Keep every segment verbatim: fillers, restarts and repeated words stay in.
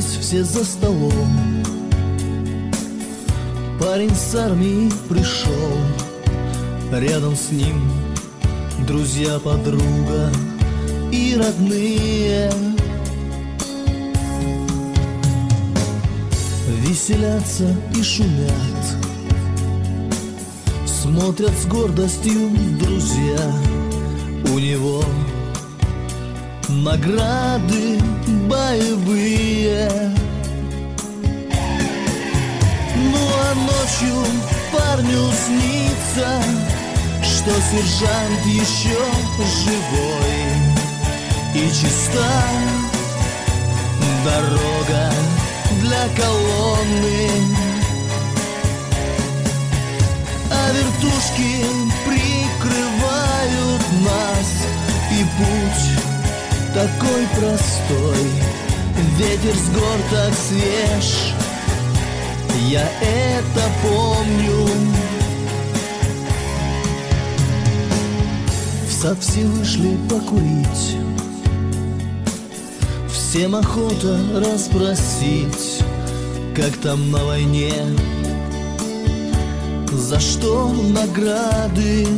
Собрались все за столом. Парень с армии пришел, рядом с ним друзья, подруга и родные. Веселятся и шумят, смотрят с гордостью друзья. У него награды боевые. Ну а ночью парню снится, что сержант еще живой, и чиста дорога для колонны, а вертушки прикрывают нас, и путь такой простой, ветер с гор так свеж, я это помню. В сад все вышли покурить, всем охота расспросить, как там на войне, за что награды,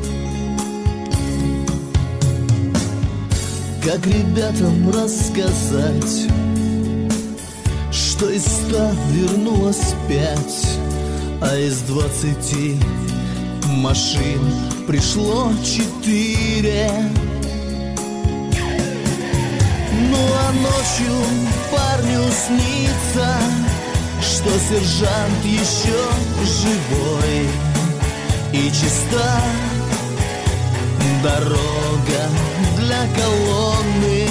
как ребятам рассказать, что из ста вернулось пять, а из двадцати машин пришло четыре. Ну а ночью парню снится, что сержант еще живой, и чиста дорога для колонны,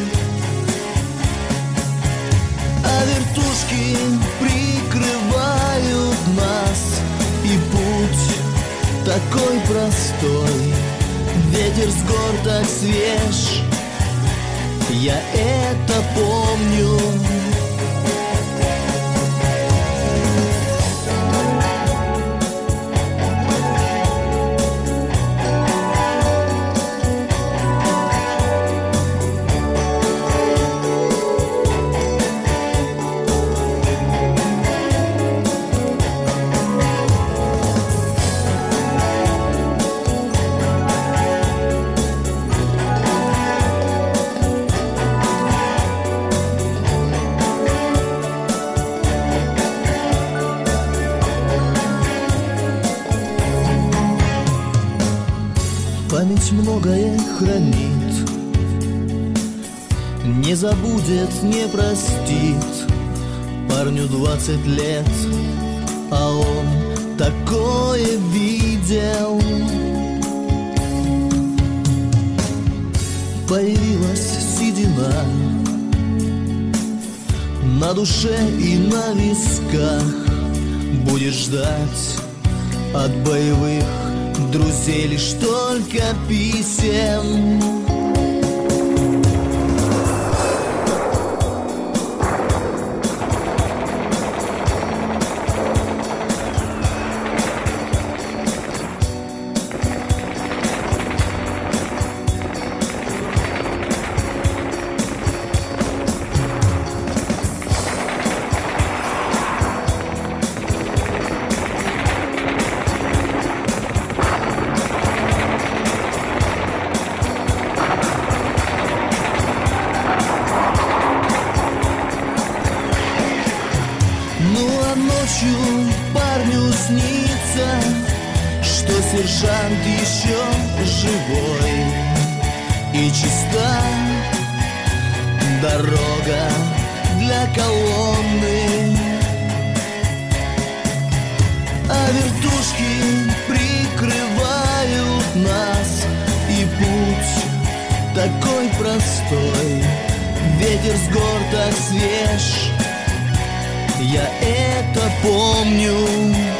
а вертушки прикрывают нас, и путь такой простой, ветер с гор так свеж, я это помню. Память многое хранит, не забудет, не простит. Парню двадцать лет, а он такое видел. Появилась седина на душе и на висках. Будешь ждать от боевых друзей лишь только писем. Ночью парню снится, что сержант еще живой, и чиста дорога для колонны, а вертушки прикрывают нас, и путь такой простой, ветер с гор так свеж, я это помню.